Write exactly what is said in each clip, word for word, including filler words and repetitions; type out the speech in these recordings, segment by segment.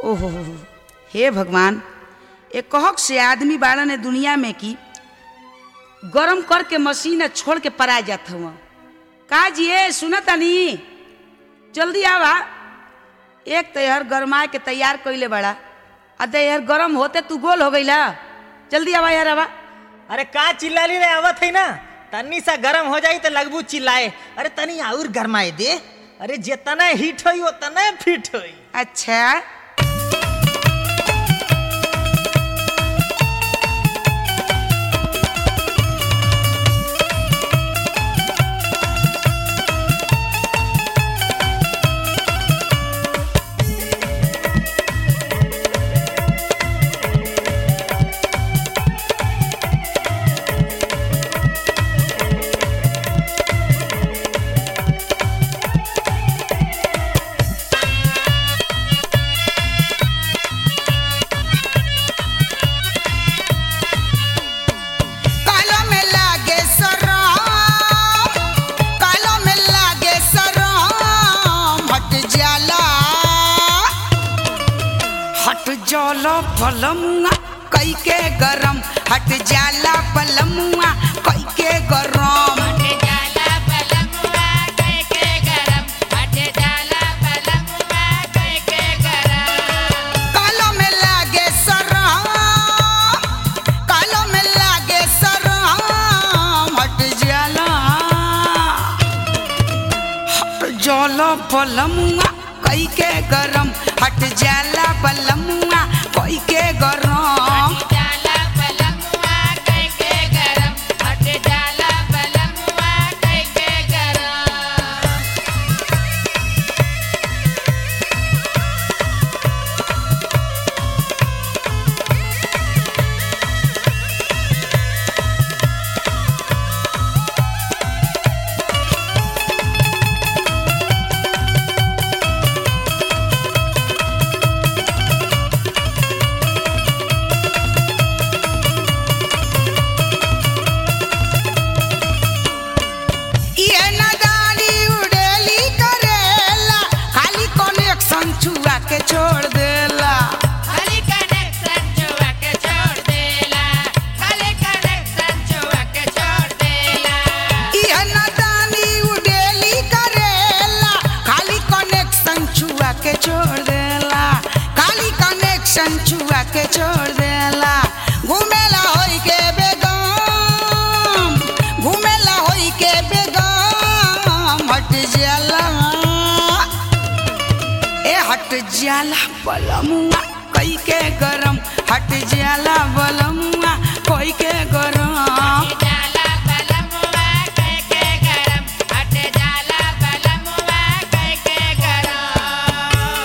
ओहो हे भगवान, एक कहक से आदमी बाड़ा ने दुनिया में की गरम करके मशीन छोड़ के परा जात हुआ का जी ए सुनतानी जल्दी आवा। एक तैयार गरमाए के तैयार कइले बड़ा आ यार गरम होते तू गोल हो गईला। जल्दी आवा यार आवा। अरे का चिल्लाली रे, आवत है ना, तनी सा गरम हो जाई तो लगबू चिल्लाए। अरे तनी और गरमाए दे। अरे जितना हीट होई उतना फिट होई। अच्छा जाला पलमुआ कई के गरम, हट जाला पलमुआ कई के गरम, हट जाला पलमुआ कई के गरम, हट जाला पलमुआ कई के गरम। कालो में लागे सरम, कालो में लागे सरम, हट जाला हट जाला पलमुआ कई के गरम, हट जाला पलमुआ कई के गरम, हट जाला पलमुआ कई के गरम, हट जाला पलमुआ कई के गरम। छोड़ देला खाली कनेक्शन छुआ के छोड़ देला, खाली कनेक्शन छुआ के छोड़ देला। इह नदानी उडेली करेला, खाली कनेक्शन छुआ के छोड़ देला, खाली कनेक्शन छुआ के छोड़ देला। घूमेला होई के बेगम, घूमेला होई के बेगम, हट जाला ए हट जाला बलमुआ कई के गरम, हट जाला बलमुआ कई के गरम, हट जाला पलमुआ कई के गरम, हट जाला पलमुआ कई के गरम।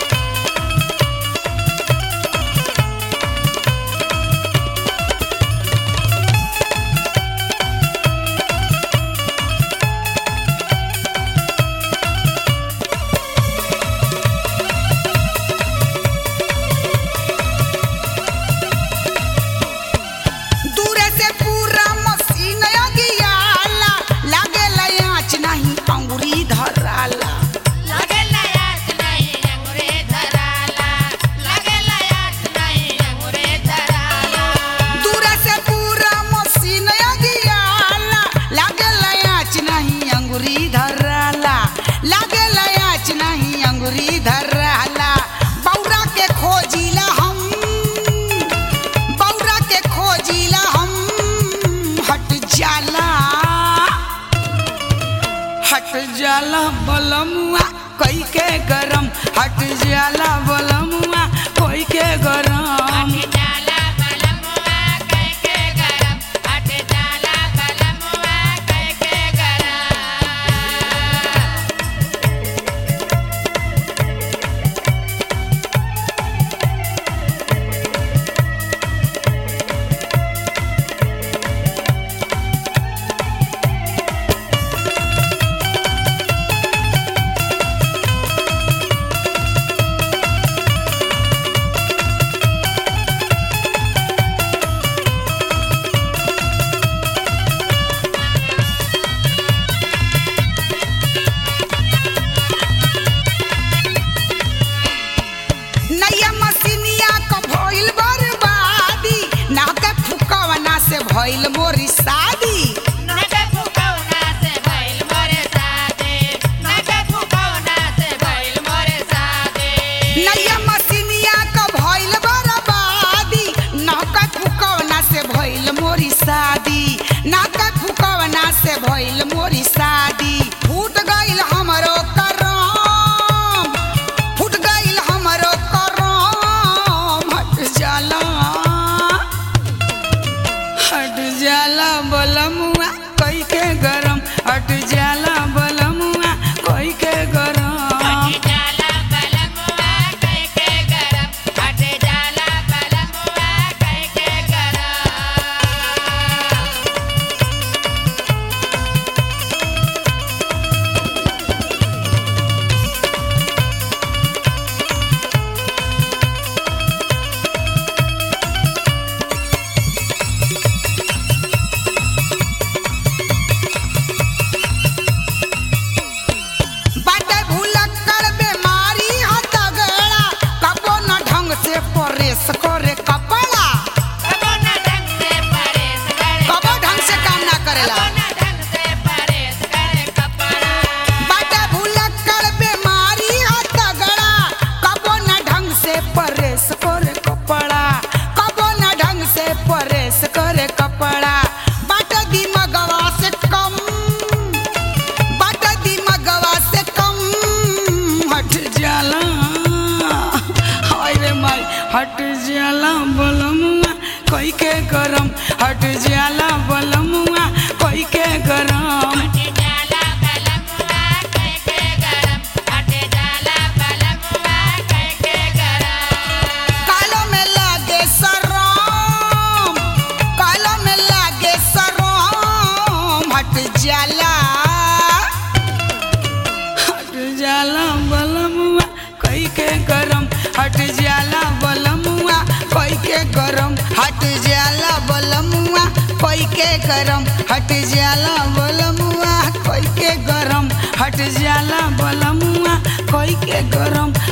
दूरे से पूरा मशीन गियाला, लागेला आँच नहीं अंगुरी धराला, लगेला आँच नहीं अंगूरे धराला, लगेला आँच नहीं अंगूरे धराला। दूरे से पूरा मशीन गियाला, लागेला आँच नहीं अंगुरी धराला, लागेला आँच नहीं अंगुरी धराला। बौरा के खोजिला हम, बौरा के खोजिला हम, हट जाला हट जाला बलमुआ कई के गरम, हट जाला बलमुआ कई के गरम, हट जाला पलमुआ कई के गरम, हट जाला पलमुआ कई के गरम। भइल मोरी शादी नका फुकौना से भइल मोरे शादी नका फुकौना से भइल मोरे शादी नैया मसीनिया का भइल बर्बादी नका फुकौना से भइल मोरी शादी नका फुकौना से भइल मोरी शादी फूट गइल हमरो करम फूट गइल हमरो करम हट जाला हट जाला बलमुआ कई के गरम हट जाला बलमुआ कई के गरम हट जाला बलमुआ कई के गरम हट जाला बलमुआ कई के गरम बाटे भूलक्कड़ बीमारी ह तगड़ा कबो न ढंग से परेश करे कपड़ा कबो ना ढंग से परेश करे कबो ढंग से काम ना करेला कबो ना ढंग से परेश करे कपड़ा बाटे भूलक्कड़ बीमारी ह तगड़ा कबो न ढंग से परेश करे कपड़ा कबो न ढंग से परेश करे कपड़ा बाटे दिमगवा से कम बाटे दिमगवा से कम हट जाला हाय रे माई हट जाला बलमुआ कोई के गरम हट जाला बलमुआ कोई के गरम हट जाला बलमुआ कई के गरम हट जाला बलमुआ कई के गरम कालो में लागे सरम कालो में लागे सरम हट जाला हट जाला बलमुआ कोई के गरम हट जाला बलमुआ कोई के गरम हट जाला बलमुआ कोई के गरम हट जाला बलमुआ कोई के गरम हट जाला बलमुआ कोई के गरम